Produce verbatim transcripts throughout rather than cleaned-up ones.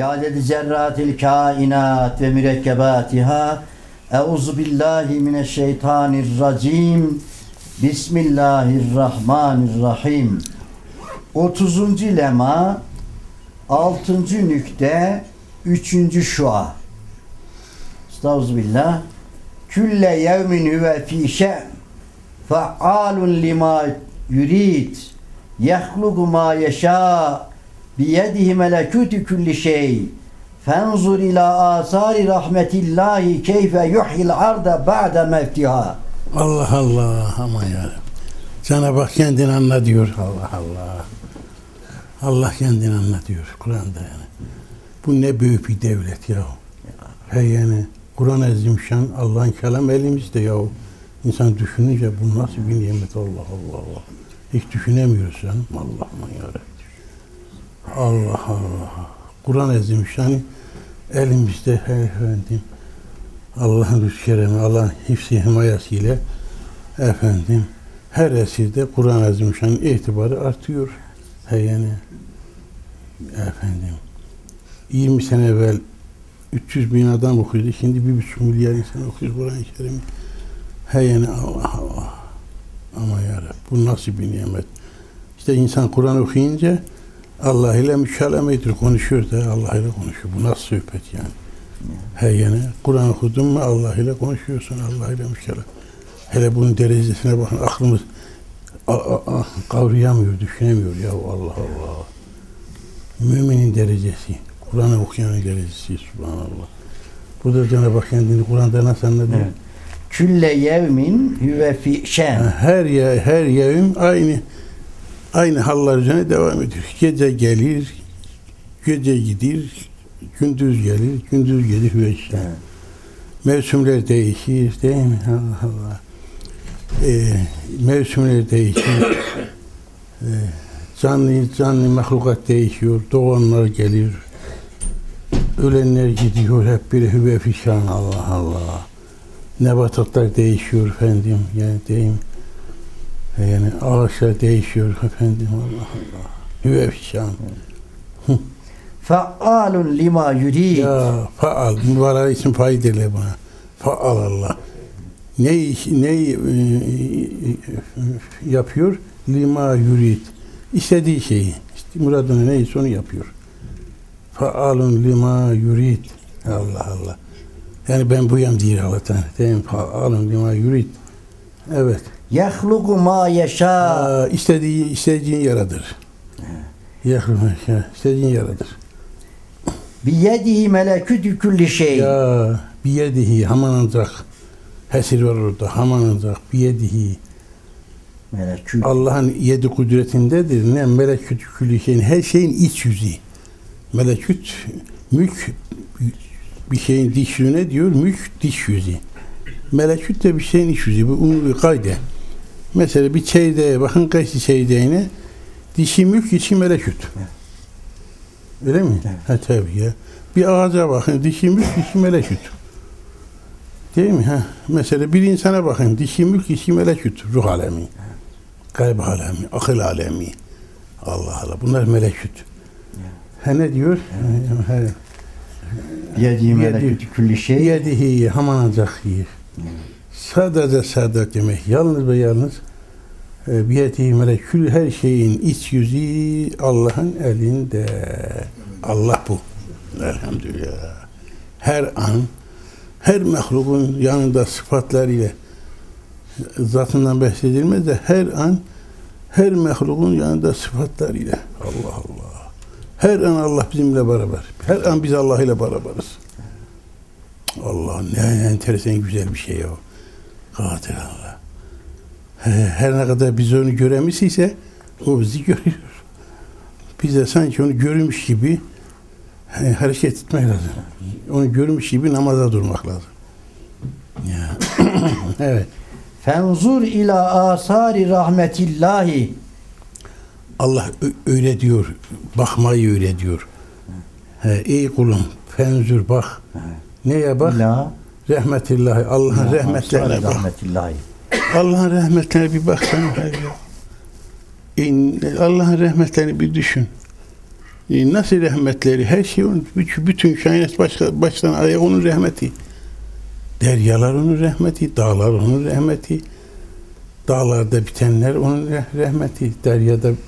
bi'adedi zerratil kainat ve mürekkebatiha. Euzu billahi mineşşeytanirracim. Bismillahirrahmanirrahim. otuzuncu lema, altıncı nükte, üçüncü şua. Estağfirullah. Külle yevmin huve fî şe'n fe'alun lima yurid yehluku ma yeşâ biyedihi melekûtü külli şey fenzur ila asari rahmetillahi keyfe yuhyil arda ba'de mevtiha. Allah Allah, aman ya. Cenab-ı Hak kendini anla diyor. Allah Allah. Allah kendini anla diyor Kur'an'da yani. Bu ne büyük bir devlet ya. He yani Kur'an-ı Azimüşşan Allah'ın kelam elimizde ya. İnsan düşününce bu nasıl bir nimet, Allah Allah Allah. Hiç düşünemiyoruz canım. Allah aman yarabbim. Allah Allah. Kur'an-ı Azimüşşan elimizde efendim. Allah'ın lütfu keremi, Allah'ın hifz-i himayesiyle efendim her esirde Kur'an-ı Azimüşşan'ın itibarı artıyor. He yani efendim yirmi sene evvel üç yüz bin adam okuyordu. Şimdi bir buçuk milyar insan okuyor Kur'an-ı Kerim'i. He yani Allah Allah. Ama yarabbim bu nasıl bir nimet. İşte insan Kur'an okuyunca Allah ile mükelleme ediyor, konuşuyor da Allah ile konuşuyor. Bu nasıl sohbet yani? He yani Kur'an okudun mu Allah ile konuşuyorsun, Allah ile mükellem. Hele bunun derecesine bakın, aklımız a, a, a, kavrayamıyor, düşünemiyor ya Allah Allah. Müminin derecesi, Kur'an'ı okuyanın derecesi, subhanallah. Burada Cenab-ı Hak kendini Kur'an'da nasıl anlatıyor? Evet. Külle yevmin huve fî şe'n. Her ye, her yevim aynı aynı hallar üzerine devam ediyor. Gece gelir, gece gider, gündüz gelir, gündüz gelir ve işte. Evet. Mevsimler değişir, değil mi? Allah Allah. Ee, mevsimler değişir. ee, canlı canlı mahlukat değişiyor. Doğanlar gelir. Ölenler gidiyor. Hep bir hüve fişan. Allah Allah. Nebatatlar değişiyor efendim. Yani değil mi? Yani ağaçlar değişiyor efendim. Allah Allah. Hüve fişan. Evet. Fa'alun lima yurid. Ya faal, mübarek isim faydalı bana. Faal Allah. Ne ne e, yapıyor? Lima yurid. İstediği şeyi. İşte muradına neyse onu yapıyor. Fa'alun lima yurid. Allah Allah. Yani ben buyum diyor Allah'tan. Değil mi? Fa'alun lima yurid. Evet. Yehluku ma yeşâ. İstediği, istediğini yaradır. Yehluku ma yeşâ. İstediğini yaradır. Biyedihi melekûtü külli şey. Ya biyedihi hamanacak. Hesir var orada. Hamanacak. Biyedihi. Melekût. Allah'ın yedi kudretindedir. Ne melekût külli şeyin. Her şeyin iç yüzü. Melekût mülk bir şeyin dış yüzüne diyor. Mülk dış yüzü. Melekût de bir şeyin iç yüzü. Bu umumi bir kayde. Mesela bir çeyreğe bakın, kaç çeyreğine dişi mülk, içi melekût. Evet. Öyle mi? Evet. Ha tabii ya. Bir ağaca bakın, dişi mülk, içi melekût. Değil mi? Ha. Mesela bir insana bakın, dişi mülk, içi melekût. Ruh alemi, evet. Kalp alemi, akıl alemi. Allah Allah. Bunlar melekût. Evet. Ha ne diyor? Evet. Yedihi melekûtü külli şey. Yedihi hamanacak yer. Sadece sadat demek. Yalnız ve yalnız biyetihi melekûtü, her şeyin iç yüzü Allah'ın elinde. Allah bu. Elhamdülillah. Her an, her mahlukun yanında sıfatlarıyla zatından bahsedilmez de her an, her mahlukun yanında sıfatlarıyla. Allah Allah. Her an Allah bizimle beraber. Her an biz Allah ile beraberiz. Allah ne enteresan güzel bir şey o. Kadir Allah. Her ne kadar biz onu göremişse o bizi görüyor. Biz de sanki onu görmüş gibi hareket etmek lazım. Onu görmüş gibi namaza durmak lazım. Ya. Evet. Fenzur ila asari rahmetillahi. Allah öyle diyor. Bakmayı öyle diyor. He, ey kulum fenzur bak. Neye bak? İla rahmetillahi. Allah'ın rahmetlerine bak. Allah'ın rahmetlerine bir bak sen. Allah'ın rahmetlerini bir düşün. E, nasıl rahmetleri, her şey onun, bütün kainat başka, baştan ayağa onun rahmeti. Deryalar onun rahmeti, dağlar onun rahmeti. Dağlarda bitenler onun rahmeti, deryada e,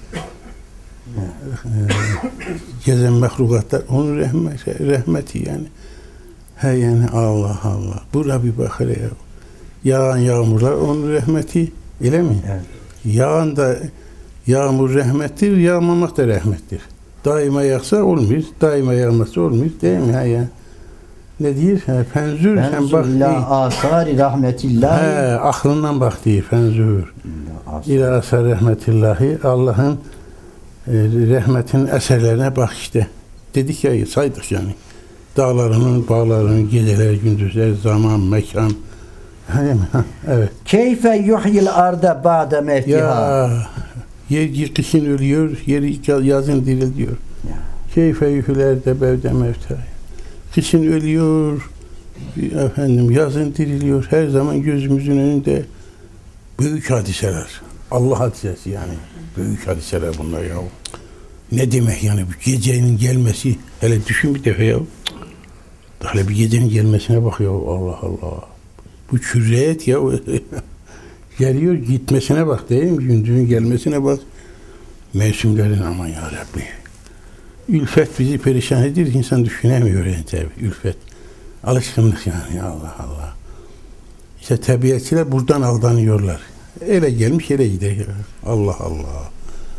gezen mahlukatlar onun rahmeti, rahmeti yani. He yani Allah Allah. Buna bir bak hele ya. Yağan yağmurlar onun rahmeti, öyle mi? Evet. Yağan da yağmur rahmettir, yağmamak da rahmettir. Daima yağsa olmuyor, daima yağması olmuyor, değil mi? He yani. Ne diyor? He, fenzür, sen Fenzur bak. ila asari rahmetillahi. He, aklından bak diyor, fenzür. İlâ asar rahmetillahi, Allah'ın e, rahmetin eserlerine bak işte. Dedik ya, saydık yani. Dağlarının, bağlarının, geceler, gündüzler, zaman, mekan. Değil mi? Ha, evet. Keyfe yuhyil arda ba'de mevtiha. Ya, yer kışın ölüyor, yer yazın diriliyor. Keyfe yuhyil de bevde mevtiha. Kışın ölüyor, efendim yazın diriliyor. Her zaman gözümüzün önünde büyük hadiseler. Allah hadisesi yani. Büyük hadiseler bunlar ya. Ne demek yani bu gecenin gelmesi, hele düşün bir defa ya. Hele bir gecenin gelmesine bak ya, Allah Allah. Bu kürriyet ya. Geliyor gitmesine bak değil mi? Gündüzün gelmesine bak. Mevsimlerin aman ya Rabbi. Ülfet bizi perişan ediyor, insan düşünemiyor yani tabi. Ülfet. Alışkınlık yani, Allah Allah. İşte tabiatçılar buradan aldanıyorlar. Ele gelmiş, ele gidiyor. Allah Allah.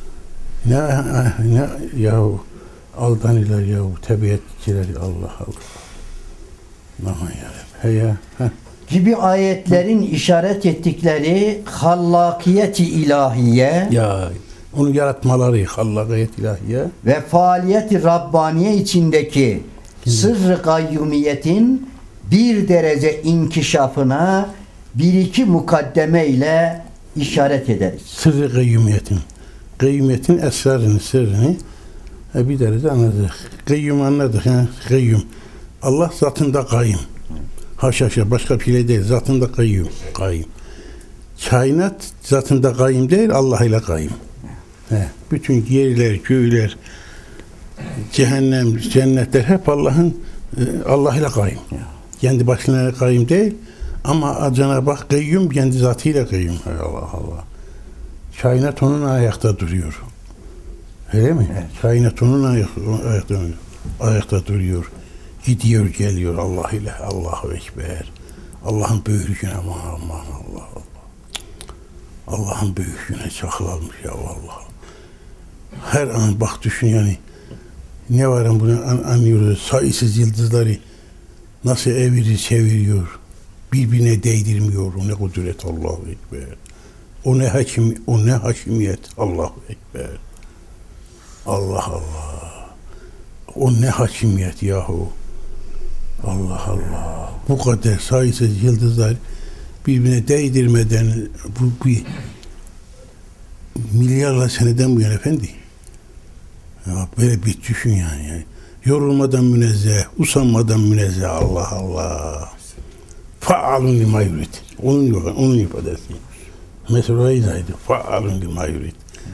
Ne, ne yahu aldanıyorlar yahu tabiatçılar, Allah Allah. Aman yarabbim. He ya. Heh. Gibi ayetlerin işaret ettikleri hallakiyeti ilahiye Ya onu yaratmaları, hallakiyet ilahiye ve faaliyeti Rabbaniye içindeki sırrı kayyumiyetin bir derece inkişafına bir iki mukaddeme ile işaret ederiz. sırrı kayyumiyetin. Kayyumiyetin esrarını, sırrını e, bir derece anladık. Kayyum anladık. He? Kayyum. Allah zatında kayyum. Haşa haşa başka bir şey değil. Zatında kayyum. Kayyum. Kainat zatında kayyum değil, Allah ile kayyum. He. Bütün yerler, köyler, cehennem, cennetler hep Allah'ın e, Allah ile kayyum. Kendi başına kayyum değil ama Cenab-ı Hak kayyum, kendi zatıyla kayyum. Allah Allah. Kainat onun ayakta duruyor. Öyle mi? Evet. Kainat onun ayakta, ayakta, ayakta duruyor. Gidiyor, geliyor Allah ile. Allahu Ekber. Allah'ın büyüklüğüne aman aman Allah Allah. Allah'ın büyüklüğüne çakılalmış ya Allah. Her an bak düşün yani. Ne var bunu an, anlıyoruz. Sayısız yıldızları nasıl evirir çeviriyor. Birbirine değdirmiyor. O ne kudret, Allahu Ekber. O ne hakim, o ne hakimiyet, Allahu Ekber. Allah Allah. O ne hakimiyet yahu. Allah Allah. Bu kadar sayısız yıldızlar birbirine değdirmeden bu bir milyarlar seneden bu yana efendi. Ya böyle bir düşün yani. yani. Yorulmadan münezzeh, usanmadan münezzeh, Allah Allah. Fa'alun lima yurid. Onun onun ifadesi. Mesela izahıydı. Fa'alun lima yurid.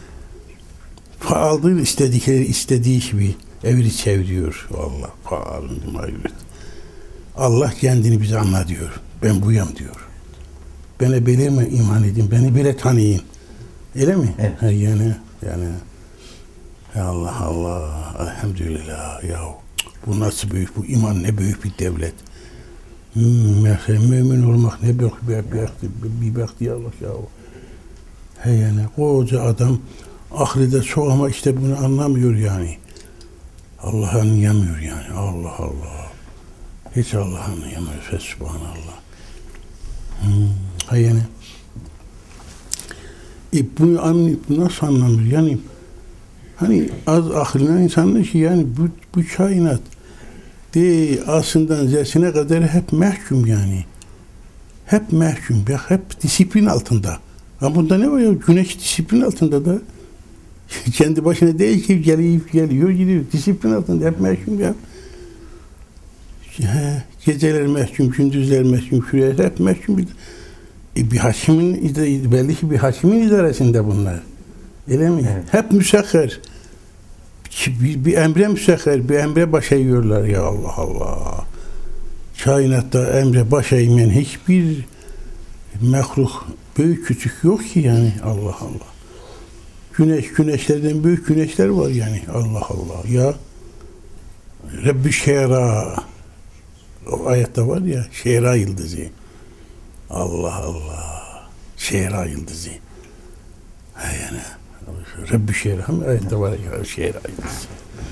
Fa'aldır istedikleri istediği gibi evri çeviriyor. Allah fa'alun lima yurid. Allah kendini bize anla diyor. Ben buyum diyor. Bana böyle mi iman edin? Beni böyle tanıyın. Öyle mi? Evet. Ha, yani yani ya Allah Allah. Elhamdülillah. Ya bu nasıl büyük? Bu iman ne büyük bir devlet. Hmm, mesela mümin olmak ne büyük bir bahtı, bir bahtı Allah ya. He yani koca adam ahirete çok ama işte bunu anlamıyor yani. Allah'ı anlayamıyor yani. Allah Allah. Hiç Allah'ı anlayamıyor. Fesubhanallah. Hmm. Ha yani e bunu anlayıp nasıl anlamıyor? Yani hani az aklına insanlar ki yani bu, bu kainat de aslından zesine kadar hep mahkum yani. Hep mahkum. Hep disiplin altında. Ama bunda ne var ya? Güneş disiplin altında da. Kendi başına değil ki geliyor, geliyor, gidiyor. Disiplin altında hep mahkum ya. He, geceler mahkum, gündüzler mahkum, şuraya hep mahkum. Bir, e, bir hakimin, belli ki bir hakimin idaresinde bunlar. Öyle mi? Evet. Hep müsahhar. bir, bir emre müsahhar, bir emre baş eğiyorlar ya Allah Allah. Kainatta emre baş eğmeyen hiçbir mehluk büyük küçük yok ki yani Allah Allah. Güneş güneşlerden büyük güneşler var yani Allah Allah ya. Rabbi Şera o ayette var ya Şera yıldızı. Allah Allah. Şera yıldızı. Ha yani Rabbi Şera hem ayette var ya Şera yıldızı.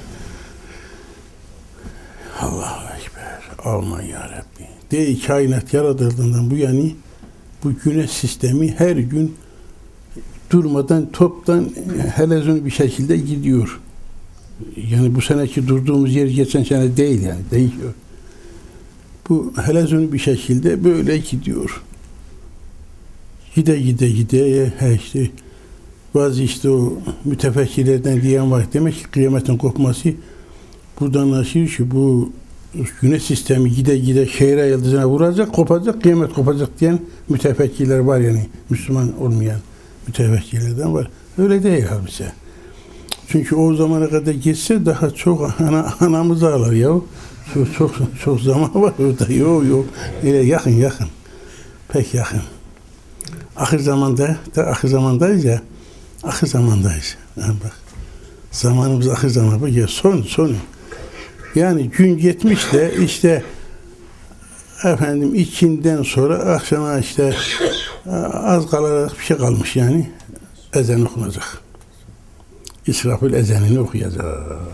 Allahu Ekber. Aman ya Rabbi. De kainat yaratıldığından bu yani bu güneş sistemi her gün durmadan toptan helezon bir şekilde gidiyor. Yani bu seneki durduğumuz yer geçen sene değil yani değişiyor. Bu helezon bir şekilde böyle gidiyor. Gide gide gide he işte bazı işte o mütefekkirlerden diyen var. Demek ki kıyametin kopması buradan anlaşılıyor ki bu güneş sistemi gide gide şehre yıldızına vuracak, kopacak, kıyamet kopacak diyen mütefekkirler var yani. Müslüman olmayan mütefekkirlerden var. Öyle değil halbuki. Çünkü o zamana kadar geçse daha çok ana, anamız ağlar ya. Çok, çok, çok zaman var orada. Yok yok. Öyle yakın yakın. Pek yakın. Ahir zamanda, da ahir zamandayız ya. Ahir zamandayız. Yani bak. Zamanımız ahir zaman. Bak ya son son. Yani gün yetmiş de işte efendim ikinden sonra akşama işte az kalarak bir şey kalmış yani. Ezan okunacak. İsrafil ezanını okuyacak.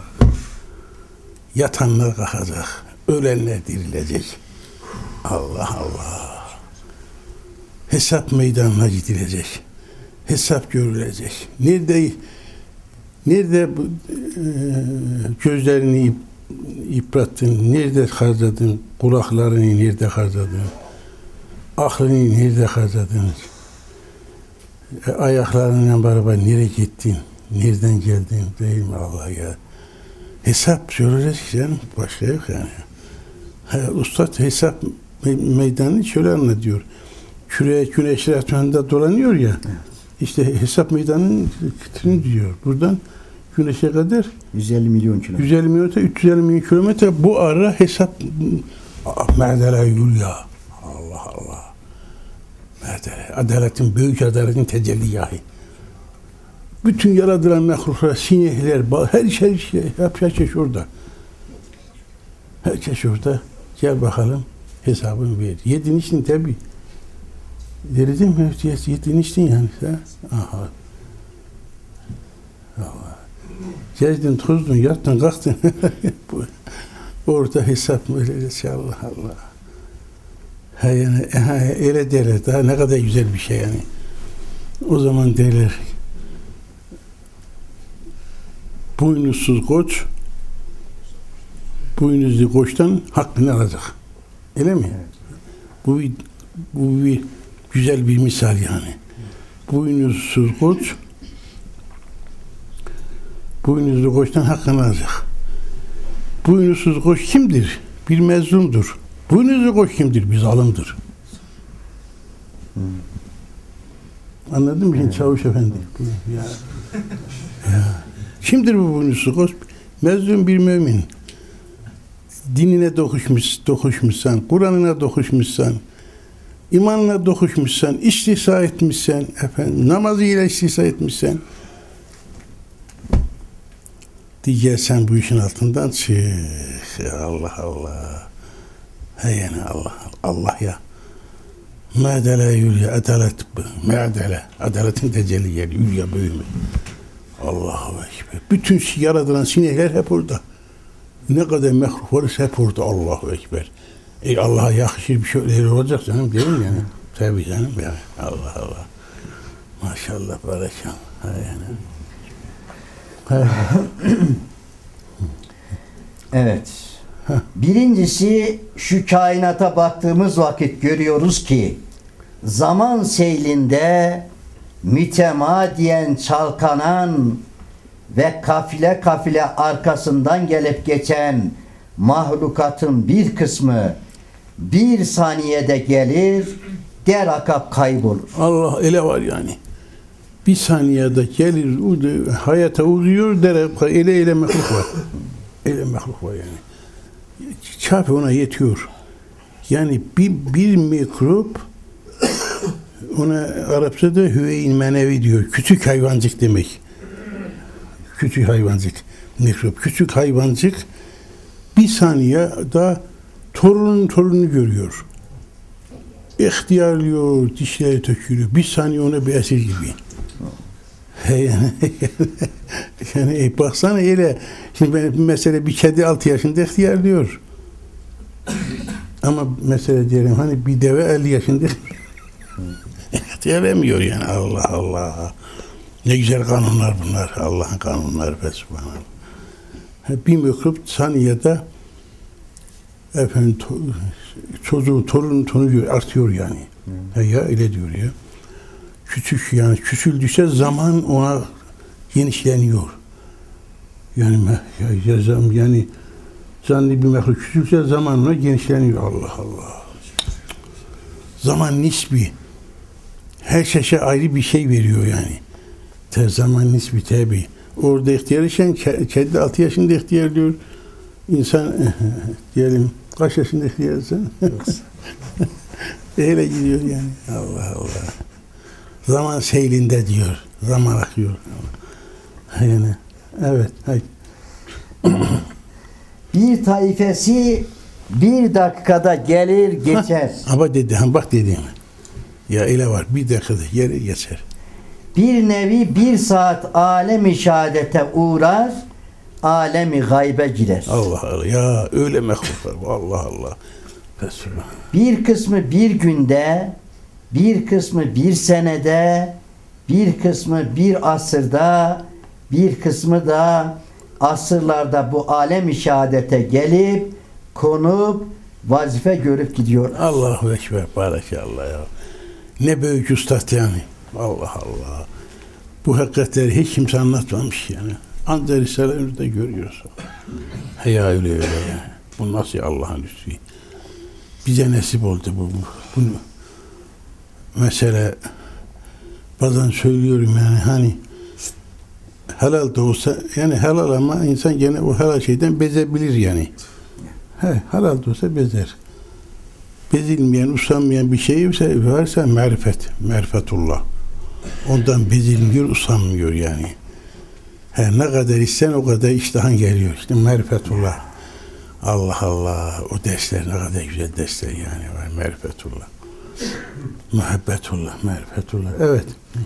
Yatanlar kalkacak. Ölenler dirilecek. Allah Allah. Hesap meydanına gidilecek. Hesap görülecek. Nerede nerede bu, e, gözlerini yıprattın, nerede harcadın, kulaklarını nerede harcadın, aklını nerede harcadın, e, ayaklarınla beraber nereye gittin, nereden geldin değil mi Allah ya? Hesap söyleyecek canım, başka yok yani. Ha, Ustad hesap me- meydanını şöyle anlatıyor. Küre güneşler etrafında dolanıyor ya, evet. İşte hesap meydanının kitrini diyor. Buradan güneşe kadar yüz elli milyon kilometre. yüz elli milyon, üç yüz elli milyon kilometre bu ara hesap merdele yürüyor. Allah Allah. Merdele. Adaletin, büyük adaletin tecelliyahı. Bütün yaratılan mehluklar, sinekler, her şey, her şey, hep herkes orada. Herkes orada. Gel bakalım hesabını ver. Yedin içtin tabii. Dedim mi? Yedin içtin yani. Aha. Allah. Gezdin, tozdun, yattın, kalktın. Orada hesap mı öyle Allah Allah. Ha yani ha, öyle derler. Daha ne kadar güzel bir şey yani. O zaman derler boynuzsuz koç boynuzlu koçtan hakkını alacak. Öyle mi? Evet. Bu bir, bu bir güzel bir misal yani. Boynuzsuz koç boynuzlu koçtan hakkını alacak. Boynuzsuz koç kimdir? Bir mezlumdur. Boynuzlu koç kimdir? Bir zalimdir. Hmm. Anladın mı? Evet. Çavuş efendi. Ya. Ya. Kimdir bu boynuzsuz koç? Mezlum bir mümin. Dinine dokuşmuş, dokuşmuşsan, Kur'an'ına dokuşmuşsan, imanına dokuşmuşsan, istihza etmişsen, efendim, namazıyla istihza etmişsen, diye sen bu işin altından çık. Allah Allah. He yani Allah Allah ya. Me'dele yürüye adalet me'dele. Adaletin tecelli yer yürüye büyüme. Allahu Ekber. Bütün yaratılan sinekler hep orada. Ne kadar mehluk varsa hep orada. Allahu Ekber. E Allah'a yakışır bir şeyler olacak canım değil mi yani? Tabii canım ya. Allah Allah. Maşallah barakallah. Ha yani. Evet. Birincisi şu kainata baktığımız vakit görüyoruz ki zaman seylinde mütemadiyen çalkanan ve kafile kafile arkasından gelip geçen mahlukatın bir kısmı bir saniyede gelir, der akap kaybolur. Allah ele var yani. bir saniyede gelir, u- hayata uzuyor, dere, ele ele mehluk var. Ele mehluk var yani. Kafi ona yetiyor. Yani bir, bir mikrop ona Arapçada hüveyin menevi diyor. Küçük hayvancık demek. Küçük hayvancık. Mikrop. Küçük hayvancık bir saniye daha torunun torununu görüyor. İhtiyarlıyor, dişleri tökülüyor. Bir saniye ona bir esir gibi. Yani, yani e, baksana öyle. Şimdi ben, mesela bir kedi altı yaşında ihtiyarlıyor. Ama mesela diyelim hani bir deve elli yaşında ihtiyarlamıyor yani. Allah Allah. Ne güzel kanunlar bunlar. Allah'ın kanunları ve subhanallah. Bir mikrop saniyede efendim to, çocuğun torunun tonu artıyor yani. Hmm. Ya öyle diyor ya. Küçük yani küçüldüyse zaman ona genişleniyor. Yani ya, ya, yani canlı bir mehluk küçülse zaman ona genişleniyor. Allah Allah. Zaman nisbi. Her şeye ayrı bir şey veriyor yani. Te zaman nisbi tabi. Orada ihtiyarlaşan kedi altı yaşında ihtiyarlıyor. İnsan diyelim kaç yaşında ihtiyarlasın? Öyle gidiyor yani. Allah Allah. Zaman seylinde diyor. Zaman akıyor. Yani evet. Hayır. Bir taifesi bir dakikada gelir geçer. Ha, ama dedi, ha, bak dediğim. Ya öyle var. Bir dakikada gelir geçer. Bir nevi bir saat alem-i şehadete uğrar, alemi gaybe girer. Allah Allah. Ya öyle mehluklar. Allah Allah. Resulullah. Bir kısmı bir günde, bir kısmı bir senede, bir kısmı bir asırda, bir kısmı da asırlarda bu alem-i şehadete gelip, konup, vazife görüp gidiyor. Allahu Ekber. Barakallah ya. Ne büyük üstad yani. Allah Allah. Bu hakikatleri hiç kimse anlatmamış yani. Ancak Risale'mizde görüyoruz. Ya öyle öyle yani. Bu nasıl Allah'ın lütfu? Bize nasip oldu bu. Bunu mesela bazen söylüyorum yani hani helal da olsa yani helal ama insan gene o helal şeyden bezebilir yani. He, helal da olsa bezer. Bezilmeyen, usanmayan bir şey varsa marifet, marifetullah. Ondan bezilmiyor, usanmıyor yani. He, ne kadar isten o kadar iştahın geliyor. İşte marifetullah. Allah Allah. O dersler ne kadar güzel dersler yani. Marifetullah. Muhabbetullah, marifetullah. Evet.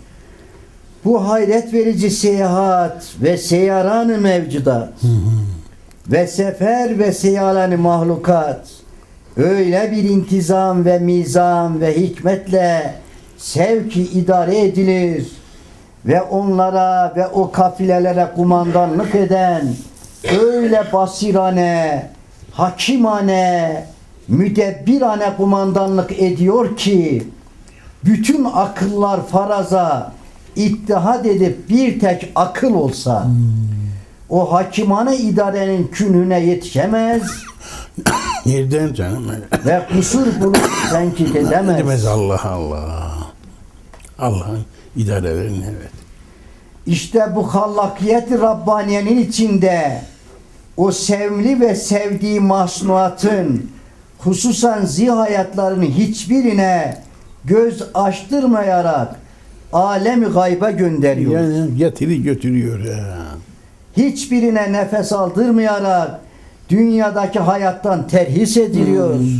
Bu hayret verici seyahat ve seyaran-ı mevcudat hı hı. ve sefer ve seyaran-ı mahlukat öyle bir intizam ve mizan ve hikmetle sevki idare edilir ve onlara ve o kafilelere kumandanlık eden öyle basirane, hakimane, müdebbirane kumandanlık ediyor ki bütün akıllar faraza ittihad edip bir tek akıl olsa hmm. o hakimane idarenin künhüne yetişemez. Nereden canım? Ve kusur bulup tenkit edemez. Edemez Allah Allah. Allah'ın idarelerinin evet. İşte bu hallakiyet-i Rabbaniye'nin içinde o sevimli ve sevdiği masnuatın hususan zihayatlarının hiçbirine göz açtırmayarak alemi gayba gönderiyor. Yani getiri götürüyor ya. Hiçbirine nefes aldırmayarak dünyadaki hayattan terhis ediliyor. Hmm.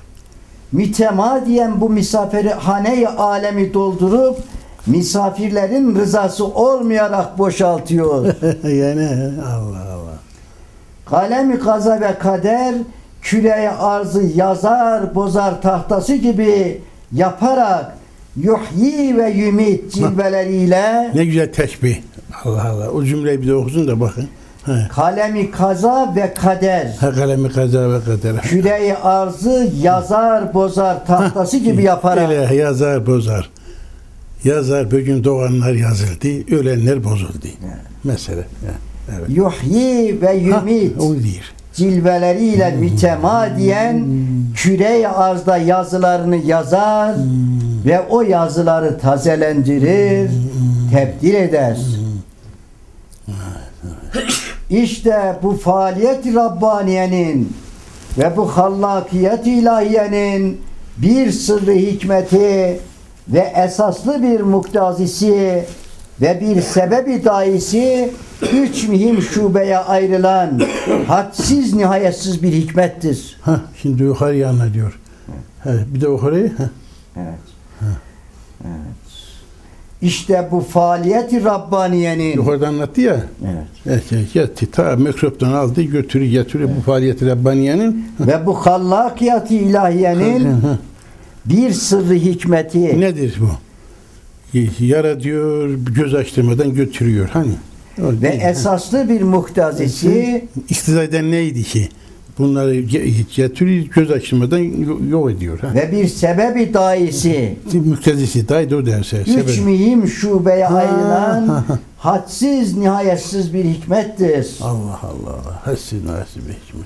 Mütemadiyen bu misafirhane-i alemi doldurup misafirlerin rızası olmayarak boşaltıyor. Yani Allah Allah. Kalemi kaza ve kader küreye arzı yazar bozar tahtası gibi yaparak yuhyi ve yumit cilveleriyle. Ne güzel teşbih. Allah Allah. O cümleyi bir de okusun da bakın. He. Kalemi kaza ve kader. Ha, kalemi kaza ve kader. Küreyi arzı yazar bozar tahtası ha, gibi yaparak. Öyle yazar bozar. Yazar bugün doğanlar yazıldı, ölenler bozuldu. Evet. Mesela. Evet. Yuhyi ve yumit cilveleriyle hmm. mütemadiyen hmm. küre-i arzda yazılarını yazar hmm. ve o yazıları tazelendirir, hmm. tebdil eder. İşte bu faaliyet-i Rabbaniye'nin ve bu hallakiyet-i ilahiyenin bir sırrı hikmeti ve esaslı bir muktazisi ve bir sebebi daisi üç mühim şubeye ayrılan hadsiz nihayetsiz bir hikmettir. Ha, şimdi yukarıya anlatıyor. Ha, bir de yukarıya. Ha. Evet. Evet. İşte bu faaliyet-i Rabbaniye'nin Yukarıda anlattı ya. evet. Evet, yattı, ta mikroftan aldı, götürü getiriyor evet. Bu faaliyet-i Rabbaniye'nin ve bu hallakiyat-i ilahiyenin bir sırrı hikmeti nedir bu? Yara diyor, göz açtırmadan götürüyor. Hani? Ve esaslı bir muhtazisi İktidar eden neydi ki? Bunları getiriyor, göz açtırmadan yok ediyor. Ha? Ve bir sebebi daisi muhtazisi, dahi de o derse. Üç sebebi. mühim şubeye Ha, ayrılan ha, ha. hadsiz, nihayetsiz bir hikmettir. Allah Allah. Hadsiz, nihayetsiz bir hikmet.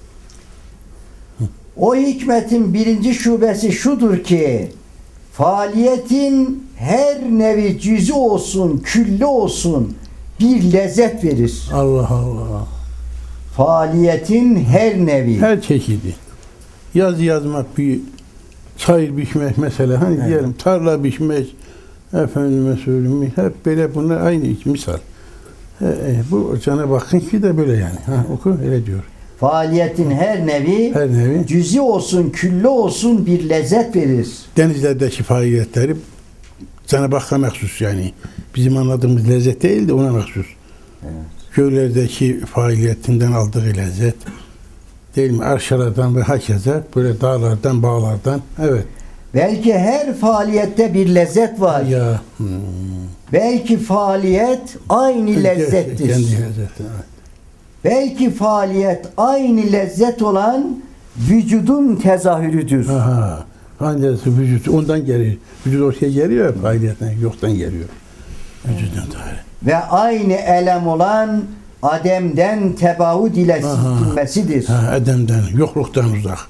O hikmetin birinci şubesi şudur ki faaliyetin her nevi cüzü olsun, külli olsun bir lezzet verir. Allah Allah. Faaliyetin her nevi. Her çeşidi. Yaz yazmak, bir çayır biçmek mesela. Hani Evet. diyelim tarla biçmek, efendime söyleyeyim, hep böyle bunlar aynı misal. E, e, bu Cenab-ı Hakk'ınki de böyle yani. Ha, oku öyle diyor. Faaliyetin her nevi Her nevi cüz'i olsun, külli olsun bir lezzet verir. denizlerdeki faaliyetleri Cenab-ı Hakk'a mahsus yani. Bizim anladığımız lezzet değil de ona mahsus. Evet. Göllerdeki faaliyetinden aldığı lezzet değil mi? Arşalardan ve hakeza böyle dağlardan, bağlardan. Evet. Belki her faaliyette bir lezzet var. Ya. Hmm. Belki faaliyet aynı lezzettir. Kendi lezzeti. Evet. Belki faaliyet aynı lezzet olan vücudun tezahürüdür. Aha. Hangisi vücut ondan geliyor. Vücut ortaya geliyor ya faaliyetten yoktan geliyor. Vücudun daire. Ve aynı elem olan Adem'den tebaut ile sikilmesidir. Ha, Adem'den, yokluktan uzak.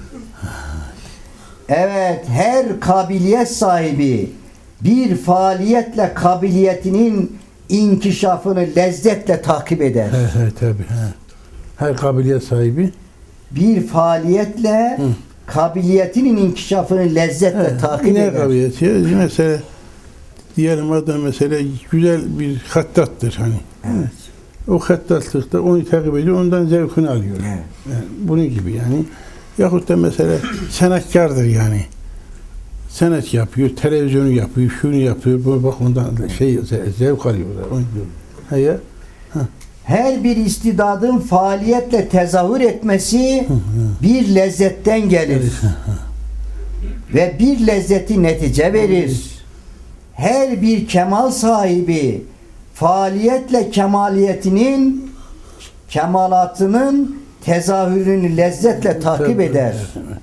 Evet, her kabiliyet sahibi bir faaliyetle kabiliyetinin inkişafını lezzetle takip eder. He he tabii. He. Her kabiliyet sahibi Bir faaliyetle Hı. kabiliyetinin inkişafını lezzetle he, takip ne eder. kabiliyeti? Mesela diyelim adam mesela güzel bir hattattır hani. Evet. O hattatlıkta onu takip ediyor, ondan zevkini alıyor. Evet. Yani bunun gibi yani. Yahut da mesela sanatkardır yani. Sanat yapıyor, televizyonu yapıyor, şunu yapıyor, bu bak ondan şey zevk alıyorlar. Onu diyor. Ha ya. Her bir istidadın faaliyetle tezahür etmesi bir lezzetten gelir. Ve bir lezzeti netice verir. Her bir kemal sahibi faaliyetle kemaliyetinin kemalatının tezahürünü lezzetle takip eder.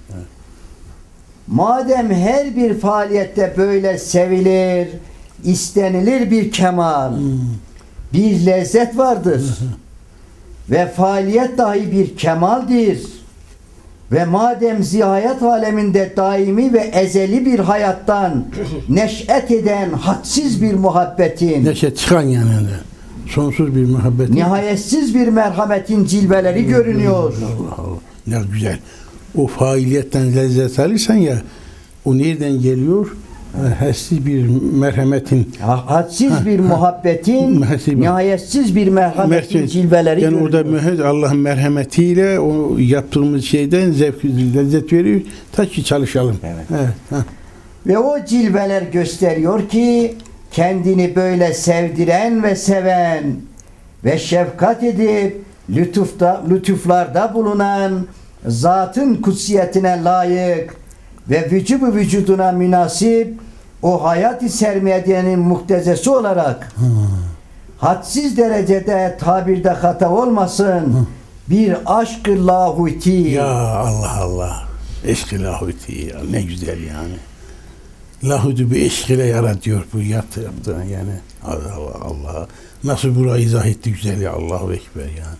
Madem her bir faaliyette böyle sevilir, istenilir bir kemal, bir lezzet vardır ve faaliyet dahi bir kemaldir ve madem zihayat aleminde daimi ve ezeli bir hayattan neş'et eden hadsiz bir muhabbetin, Neşe çıkan yani. Sonsuz bir muhabbetin. nihayetsiz bir merhametin cilveleri görünüyor. Allah Allah. Ne güzel. O faaliyetten lezzet alırsan ya, o nereden geliyor? Hassiz bir merhametin, Hadsiz bir muhabbetin, Hadsiz bir- nihayetsiz bir merhametin Merhamet- cilveleri yani görünüyor. orada mühez Allah'ın merhametiyle o yaptığımız şeyden zevk, lezzet veriyor. Ta ki çalışalım. Evet. Evet. Ha. Ve o cilveler gösteriyor ki kendini böyle sevdiren ve seven ve şefkat edip lütufta, lütuflarda bulunan zatın kutsiyetine layık ve vücubu vücuduna münasip o hayat-ı sermediyenin muktezesi olarak Hmm. hadsiz derecede tabirde hata olmasın bir aşk-ı lahuti. Ya Allah Allah. Eşk-i lahuti ya. Ne güzel yani. Lahutu bir eşk ile yaratıyor bu yaptı yaptı yani. Allah Allah Allah. Nasıl burayı izah etti güzel ya. Allahu Ekber yani.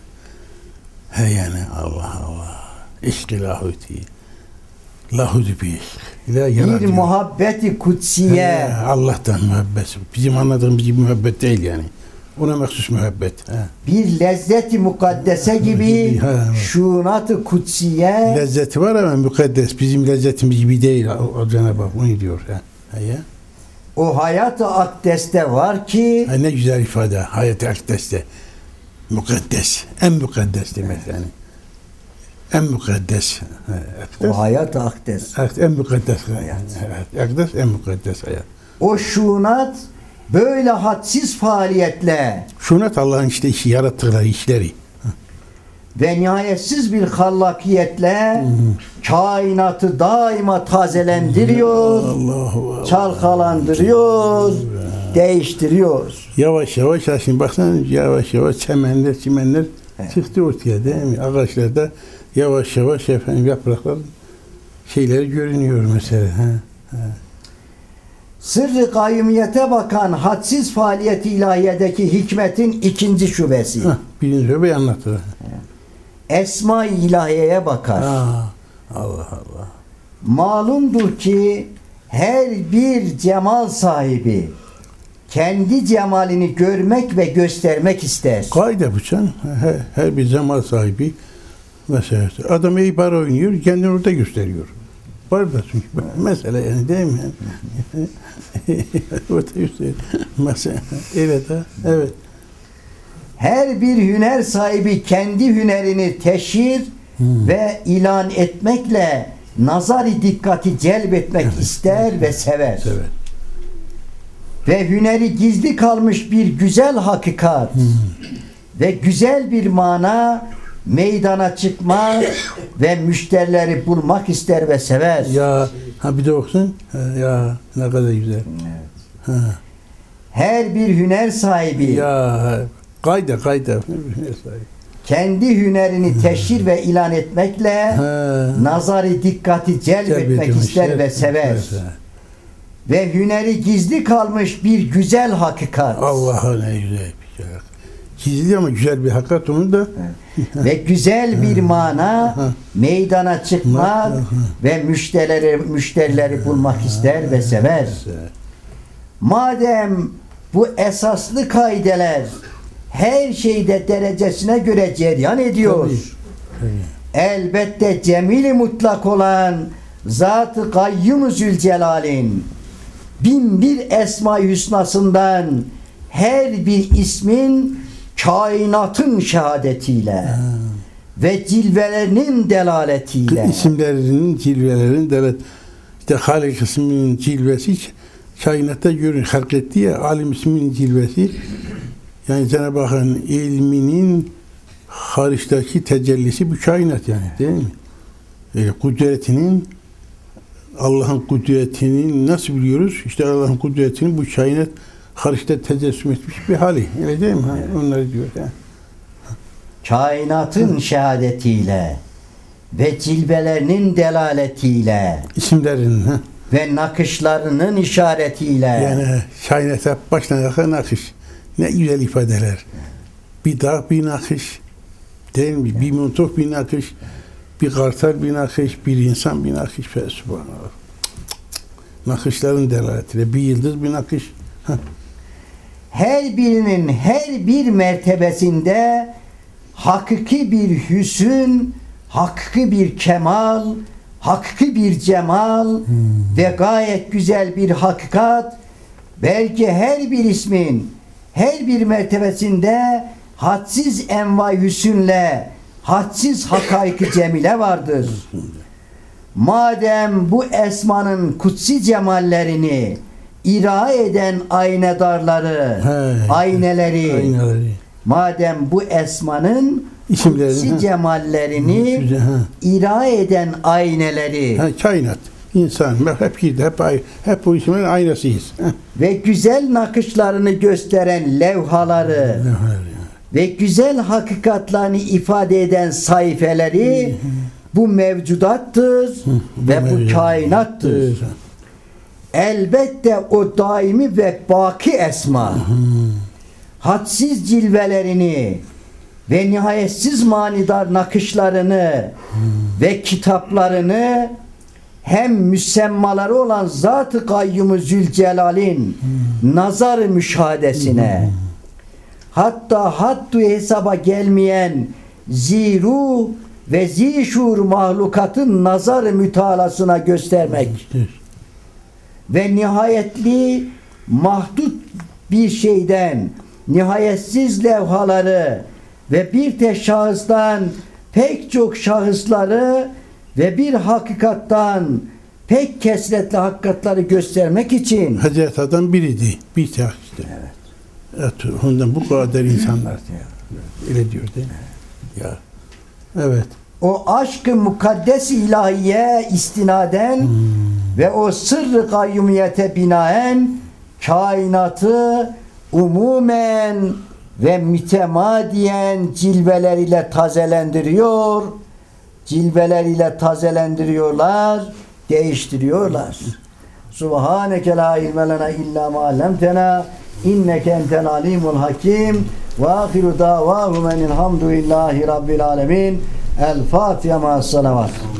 He yani Allah Allah. Eşk-i lahuti. Lahutu bir eşk. İlah bir yaratıyor. muhabbeti kutsiye. He, Allah'tan muhabbet. Bizim anladığımız gibi muhabbet değil yani. Ona mahsus muhabbet. He. Bir lezzeti mukaddese gibi Ha, evet. şuunat-ı kutsiye. Lezzeti var ama mukaddes. Bizim lezzetimiz gibi değil. O, o Cenab-ı Hak onu diyor. He. He ya. O hayat-ı akdeste var ki Ha, ne güzel ifade. Hayat-ı akdeste. Mukaddes. En mukaddes demek yani. En mukaddes. He, akdes. o hayat-ı akdes. Ak- En mukaddes hayat. Evet. Akdes en mukaddes hayat. O şuunat böyle hadsiz faaliyetle Şunat Allah'ın işte işi, yarattıkları işleri. ve nihayetsiz bir hallakiyetle kainatı daima tazelendiriyor, Allahu Allah. çalkalandırıyor, değiştiriyor. Yavaş yavaş, ha şimdi baksana yavaş yavaş çemenler, çimenler Evet. çıktı ortaya değil mi? Ağaçlarda yavaş yavaş efendim yapraklar şeyleri görünüyor mesela. Ha. Sırrı kayyumiyete bakan hadsiz faaliyeti ilahiyedeki hikmetin ikinci şubesi. Hah, birinci şubeyi anlatır. Esma-i ilahiyeye bakar. Aa, Allah Allah. Malumdur ki her bir cemal sahibi kendi cemalini görmek ve göstermek ister. Kaide bu canım. Her, her bir zaman sahibi mesela adam iyi bar oynuyor, kendini orada gösteriyor. Var da çünkü mesela yani değil mi? Orada gösteriyor. Mesela evet ha, evet. Her bir hüner sahibi kendi hünerini teşhir Hmm. ve ilan etmekle nazari dikkati celbetmek ister ve sever. Evet. Ve hüneri gizli kalmış bir güzel hakikat Hmm. ve güzel bir mana meydana çıkmak ve müşterileri bulmak ister ve sever. Ya ha bir de okusun. Ha, ya ne kadar güzel. Ha. Her bir hüner sahibi Ya kayda kayda. kendi hünerini teşhir ve ilan etmekle Ha. nazari dikkati celbetmek ister ve sever. Ve hüneri gizli kalmış bir güzel hakikat Allah'a ne güzel bir şey. Gizli ama güzel bir hakikat onu da ve güzel bir mana meydana çıkmak ve müşterileri müşterileri bulmak ister ve sever. Madem bu esaslı kaideler her şeyde derecesine göre cereyan ediyor. Tabii. Elbette cemil-i mutlak olan Zat-ı Kayyum-u Zülcelal'in bin bir esma-i hüsnasından her bir ismin kainatın şehadetiyle Ha. ve cilvelerinin delaletiyle İsimlerinin, cilvelerinin delet. İşte Halik isminin cilvesi kainatta görün. Halk etti ya, alim isminin cilvesi. Yani Cenab-ı Hakk'ın ilminin hariçteki tecellisi bu kainat yani değil mi? E, kudretinin Allah'ın kudretini nasıl biliyoruz? İşte Allah'ın kudretini bu kainat hariçte tecessüm etmiş bir hali. Öyle değil mi? Ha, onları diyor. Ha. kainatın şehadetiyle ve cilvelerinin delaletiyle İsimlerinin ha. ve nakışlarının işaretiyle Yani kainata baştan yakın nakış. Ne güzel ifadeler. Bir dağ bir nakış. Değil mi? Bir montok bir nakış. Bir kartal bir nakış. Bir insan bir nakış. Subhanallah. Nakışların delaletiyle. Bir yıldız bir nakış. Heh. her birinin her bir mertebesinde hakiki bir hüsün, hakiki bir kemal, hakiki bir cemal Hmm. ve gayet güzel bir hakikat, belki her bir ismin her bir mertebesinde hadsiz envai hüsünle hadsiz hakaiki cemile vardır. Madem bu esmanın kutsi cemallerini ira eden aynedarları, He, ayneleri, ayneleri. madem bu esmanın İsimlerini, kutsi ha. cemallerini Güzel, ha. ira eden ayneleri Ha, kainat, insan, hep girdi, hep, ay- hep bu ismin aynasıyız. Heh. ve güzel nakışlarını gösteren levhaları Ne var ya? ve güzel hakikatlarını ifade eden sayfeleri bu mevcudattır ve bu mevcudat. kainattır. Elbette o daimi ve baki esma hadsiz cilvelerini ve nihayetsiz manidar nakışlarını ve kitaplarını hem müsemmaları olan Zat-ı Kayyum-u Zülcelal'in hmm. nazar-ı müşahadesine hmm. hatta haddu hesaba gelmeyen ziru ve zişur mahlukatın nazar-ı mütalasına göstermek hmm. ve nihayetli mahdut bir şeyden nihayetsiz levhaları ve bir tek şahıstan pek çok şahısları ve bir hakikattan pek kesretli hakikatları göstermek için Hazreti Adam biriydi. Bir şahıstı. Evet. Evet. Ondan bu kadar insanlar. Öyle diyor değil mi? Ya. Evet. O aşk-ı mukaddes ilahiye istinaden hmm. ve o sırrı kayyumiyete binaen kainatı umumen ve mütemadiyen cilveleriyle tazelendiriyor, cilveleriyle tazelendiriyorlar, değiştiriyorlar. Subhaneke la ilme lena illa ma allamtena inneke entel alimul hakim ve ahiru davahum enilhamdülillahi rabbil alemin. El Fatiha ma'as salavat.